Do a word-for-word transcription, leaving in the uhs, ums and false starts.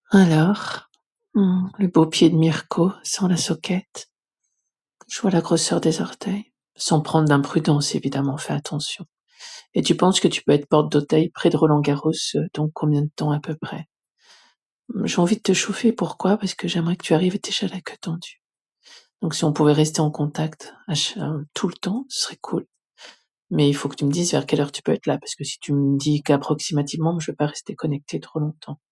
Alors, hmm, le beau pied de Mirko, sans la soquette. Je vois la grosseur des orteils. Sans prendre d'imprudence, évidemment, fais attention. Et tu penses que tu peux être porte d'Auteuil près de Roland-Garros, euh, dans combien de temps à peu près? J'ai envie de te chauffer, pourquoi? Parce que j'aimerais que tu arrives déjà la queue tendue. Donc si on pouvait rester en contact à ch- euh, tout le temps, ce serait cool. Mais il faut que tu me dises vers quelle heure tu peux être là, parce que si tu me dis qu'approximativement, je vais pas rester connectée trop longtemps.